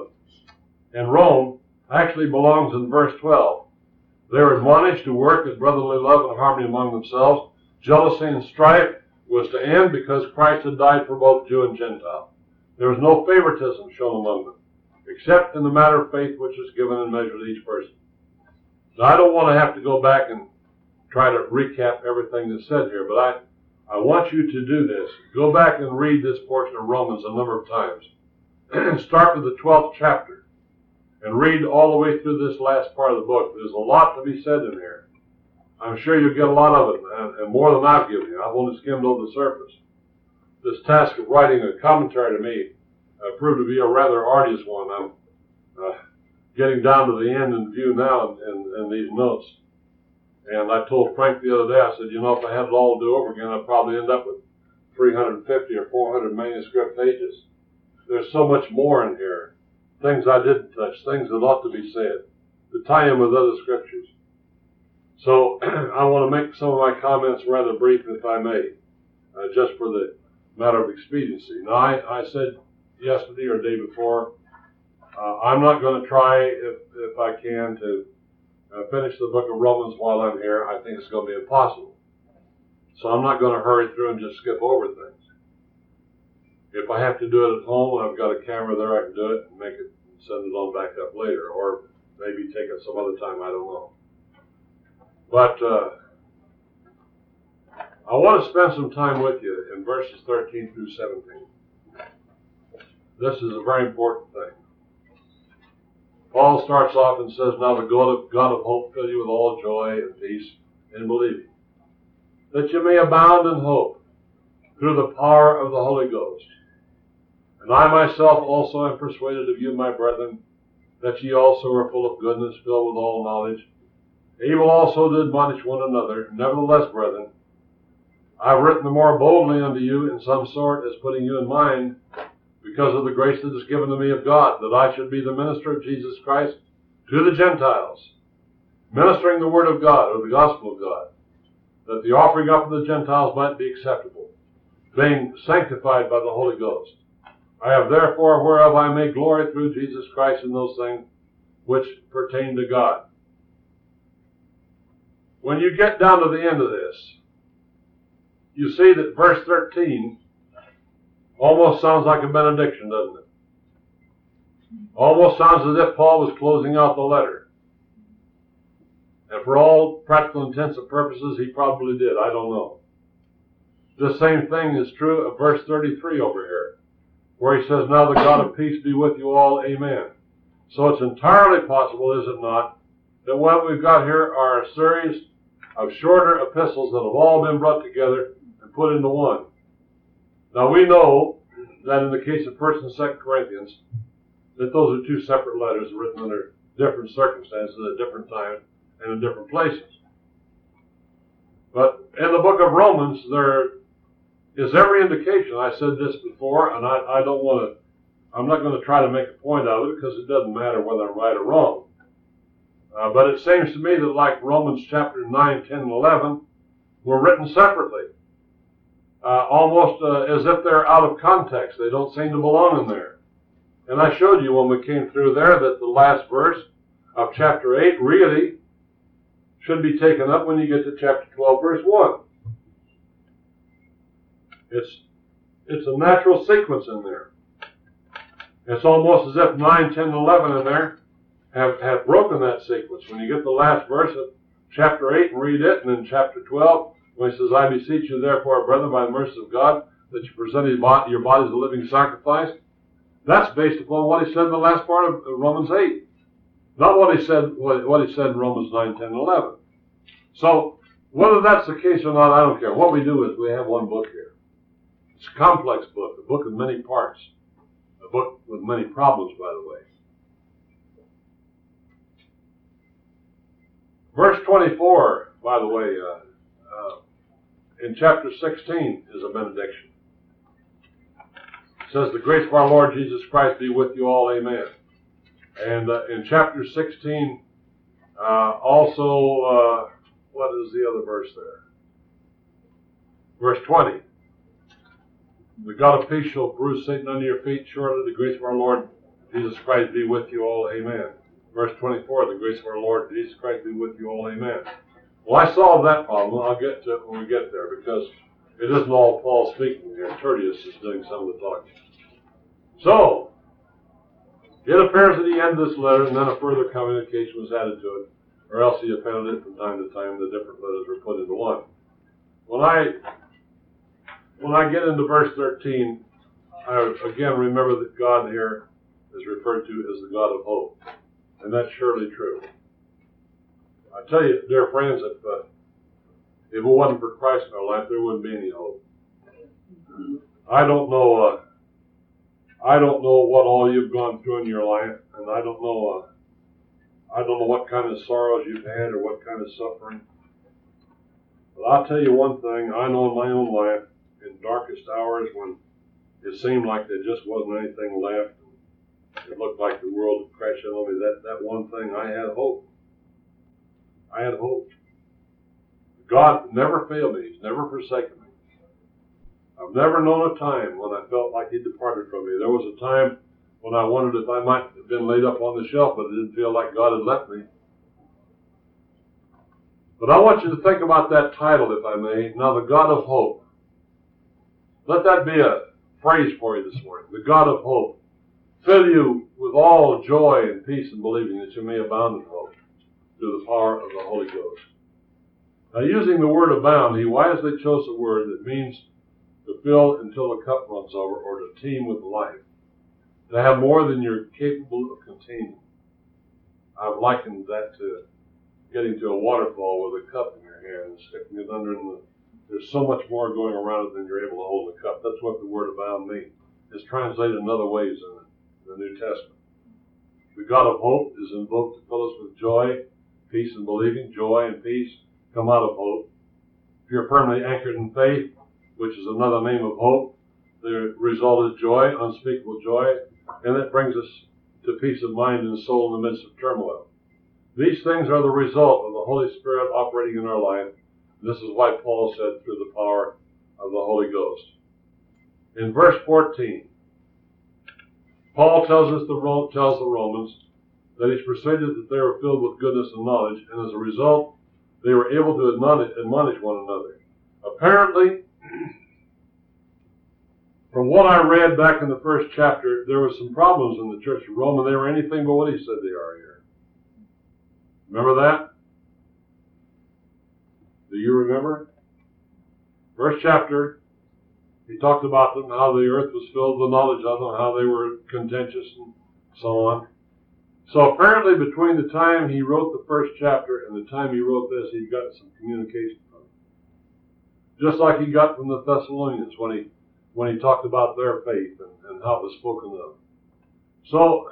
uh, in Rome actually belongs in verse twelve. They were admonished to work at brotherly love and harmony among themselves. Jealousy and strife was to end because Christ had died for both Jew and Gentile. There was no favoritism shown among them, except in the matter of faith which is given and measured to each person. Now, I don't want to have to go back and try to recap everything that's said here, but I, I want you to do this. Go back and read this portion of Romans a number of times. Start with the twelfth chapter and read all the way through this last part of the book. There's a lot to be said in here. I'm sure you'll get a lot of it, and, and more than I've given you. I've only skimmed over the surface. This task of writing a commentary to me uh, proved to be a rather arduous one. I'm uh, getting down to the end in view now in, in, in these notes. And I told Frank the other day, I said, you know, if I had it all to do over again, I'd probably end up with three hundred fifty or four hundred manuscript pages. There's so much more in here. Things I didn't touch, things that ought to be said, to tie in with other scriptures. So I want to make some of my comments rather brief, if I may, uh, just for the matter of expediency. Now, I, I said yesterday or the day before, uh, I'm not going to try, if, if I can, to uh, finish the book of Romans while I'm here. I think it's going to be impossible. So I'm not going to hurry through and just skip over things. If I have to do it at home, I've got a camera there, I can do it and make it, send it on back up later, or maybe take it some other time, I don't know. But uh, I want to spend some time with you in verses thirteen through seventeen. This is a very important thing. Paul starts off and says, now the God of, God of hope fill you with all joy and peace in believing, that you may abound in hope through the power of the Holy Ghost. And I myself also am persuaded of you, my brethren, that ye also are full of goodness, filled with all knowledge, able also to admonish one another. Nevertheless, brethren, I have written the more boldly unto you in some sort, as putting you in mind, because of the grace that is given to me of God, that I should be the minister of Jesus Christ to the Gentiles, ministering the word of God, or the gospel of God, that the offering up of the Gentiles might be acceptable, being sanctified by the Holy Ghost. I have therefore whereof I may glory through Jesus Christ in those things which pertain to God. When you get down to the end of this, you see that verse thirteen almost sounds like a benediction, doesn't it? Almost sounds as if Paul was closing out the letter. And for all practical intents and purposes, he probably did. I don't know. The same thing is true of verse thirty-three over here, where he says, now the God of peace be with you all, amen. So it's entirely possible, is it not, that what we've got here are a series of shorter epistles that have all been brought together and put into one. Now we know that in the case of First and Second Corinthians, that those are two separate letters written under different circumstances at different times and in different places. But in the book of Romans, there is every indication. I said this before, and I, I don't want to, I'm not going to try to make a point out of it because it doesn't matter whether I'm right or wrong. Uh, but it seems to me that like Romans chapter nine, ten, and eleven were written separately. Uh, almost uh, as if they're out of context. They don't seem to belong in there. And I showed you when we came through there that the last verse of chapter eight really should be taken up when you get to chapter twelve, verse one. It's, it's a natural sequence in there. It's almost as if nine, ten, and eleven in there have, have broken that sequence. When you get the last verse of chapter eight and read it, and then chapter twelve, when he says, I beseech you therefore, brethren, by the mercy of God, that you present your bodies a living sacrifice, that's based upon what he said in the last part of Romans eight. Not what he said, what he said in Romans nine, ten, and eleven. So, whether that's the case or not, I don't care. What we do is we have one book here. It's a complex book, a book of many parts, a book with many problems, by the way. Verse twenty-four, by the way, uh, uh, in chapter sixteen is a benediction. It says, the grace of our Lord Jesus Christ be with you all, amen. And uh, in chapter sixteen, uh, also, uh, what is the other verse there? Verse twenty. The God of peace shall bruise Satan under your feet. Surely the grace of our Lord Jesus Christ be with you all, amen. Verse twenty-four, the grace of our Lord Jesus Christ be with you all, amen. Well, I solved that problem. I'll get to it when we get there, because it isn't all Paul speaking here. Tertius is doing some of the talking. So, it appears at the end of this letter, and then a further communication was added to it, or else he appended it from time to time. The different letters were put into one. When I when I get into verse thirteen, I again remember that God here is referred to as the God of hope, and that's surely true. I tell you, dear friends, if uh, if it wasn't for Christ in our life, there wouldn't be any hope. I don't know. Uh, I don't know what all you've gone through in your life, and I don't know. Uh, I don't know what kind of sorrows you've had or what kind of suffering. But I'll tell you one thing. I know in my own life, in darkest hours when it seemed like there just wasn't anything left, it looked like the world had crashed in on me. That that one thing, I had hope. I had hope. God never failed me. He's never forsaken me. I've never known a time when I felt like He departed from me. There was a time when I wondered if I might have been laid up on the shelf, but it didn't feel like God had left me. But I want you to think about that title, if I may. Now, the God of hope. Let that be a phrase for you this morning. The God of hope. Fill you with all joy and peace in believing, that you may abound in hope through the power of the Holy Ghost. Now, using the word abound, he wisely chose a word that means to fill until the cup runs over, or to teem with life, to have more than you're capable of containing. I've likened that to getting to a waterfall with a cup in your hand and sticking it under, and the, there's so much more going around it than you're able to hold the cup. That's what the word abound means. It's translated in other ways in the New Testament. The God of hope is invoked to fill us with joy, peace, and believing. Joy and peace come out of hope. If you're firmly anchored in faith, which is another name of hope, the result is joy, unspeakable joy, and it brings us to peace of mind and soul in the midst of turmoil. These things are the result of the Holy Spirit operating in our life. This is why Paul said, through the power of the Holy Ghost. In verse fourteen, Paul tells us the tells the Romans that he's persuaded that they were filled with goodness and knowledge, and as a result, they were able to admonish, admonish one another. Apparently, from what I read back in the first chapter, there were some problems in the church of Rome, and they were anything but what he said they are here. Remember that? Do you remember? First chapter, he talked about them, how the earth was filled with knowledge of them, how they were contentious and so on. So apparently between the time he wrote the first chapter and the time he wrote this, he got some communication from them. Just like he got from the Thessalonians when he when he talked about their faith and, and how it was spoken of. So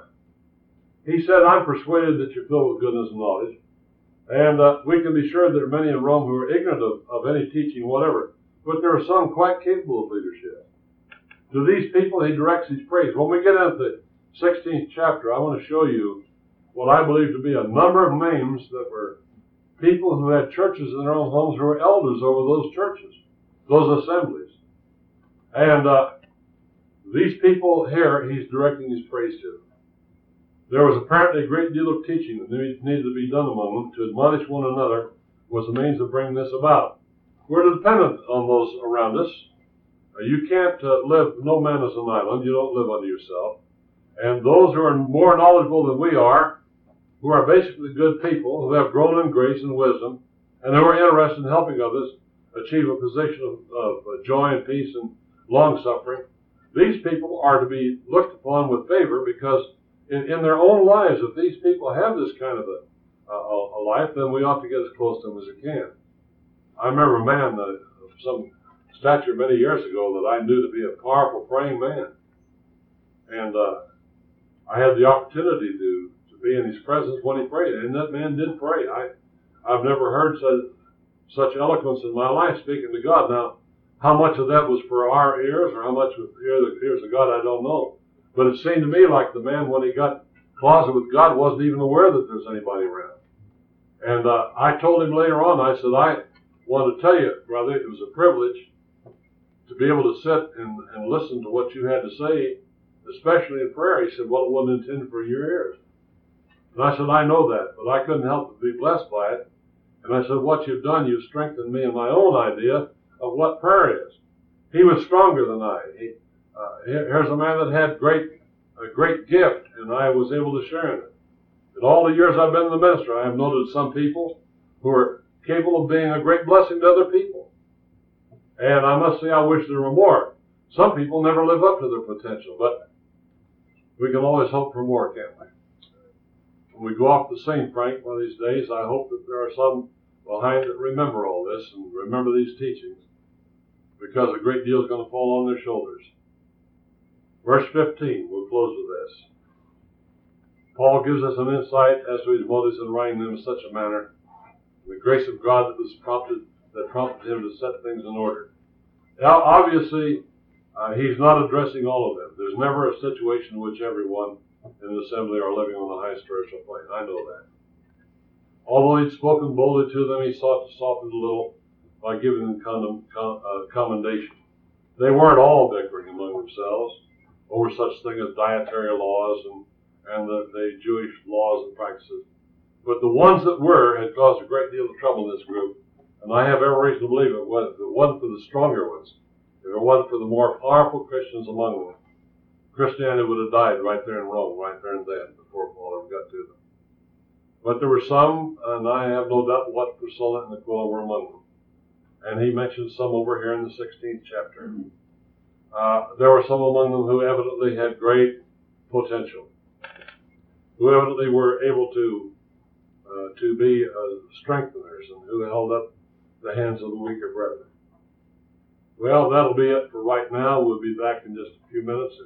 he said, I'm persuaded that you're filled with goodness and knowledge. And uh, we can be sure there are many in Rome who are ignorant of, of any teaching, whatever. But there are some quite capable of leadership. To these people, he directs his praise. When we get into the sixteenth chapter, I want to show you what I believe to be a number of names that were people who had churches in their own homes who were elders over those churches, those assemblies. And uh, these people here, he's directing his praise to them. There was apparently a great deal of teaching that needed to be done among them. To admonish one another was the means of bringing this about. We're dependent on those around us. You can't uh, live, no man is an island. You don't live unto yourself. And those who are more knowledgeable than we are, who are basically good people, who have grown in grace and wisdom, and who are interested in helping others achieve a position of, of joy and peace and long-suffering, these people are to be looked upon with favor, because in, in their own lives, if these people have this kind of a, a, a life, then we ought to get as close to them as we can. I remember a man uh, of some stature many years ago that I knew to be a powerful praying man. And uh, I had the opportunity to, to be in his presence when he prayed, and that man did pray. I, I've never heard such, such eloquence in my life speaking to God. Now, how much of that was for our ears, or how much was for the ears of God, I don't know. But it seemed to me like the man, when he got closeted with God, wasn't even aware that there's anybody around. And uh, I told him later on, I said, I want to tell you, brother, it was a privilege to be able to sit and, and listen to what you had to say, especially in prayer. He said, well, it wasn't intended for your ears. And I said, I know that, but I couldn't help but be blessed by it. And I said, what you've done, you've strengthened me in my own idea of what prayer is. He was stronger than I. He, uh, here's a man that had great, a great gift, and I was able to share in it. In all the years I've been in the ministry, I have noted some people who are capable of being a great blessing to other people. And I must say, I wish there were more. Some people never live up to their potential, but we can always hope for more, can't we? When we go off to Saint Frank one of these days, I hope that there are some behind that remember all this and remember these teachings, because a great deal is going to fall on their shoulders. Verse fifteen, we'll close with this. Paul gives us an insight as to his motives in writing them in such a manner, the grace of God that was prompted, that prompted him to set things in order. Now, obviously, uh, he's not addressing all of them. There's never a situation in which everyone in the assembly are living on the high spiritual plane. I know that. Although he'd spoken boldly to them, he sought to soften it a little by giving them condom, con, uh, commendation. They weren't all bickering among themselves over such thing as dietary laws and, and the, the Jewish laws and practices. But the ones that were had caused a great deal of trouble in this group. And I have every reason to believe it was, if it wasn't for the stronger ones, if it wasn't for the more powerful Christians among them, Christianity would have died right there in Rome, right there and then, before Paul ever got to them. But there were some, and I have no doubt what Priscilla and Aquila were among them. And he mentions some over here in the sixteenth chapter. Uh, there were some among them who evidently had great potential, who evidently were able to uh, to be uh, strengtheners, and who held up the hands of the weaker brethren. Well, that'll be it for right now. We'll be back in just a few minutes.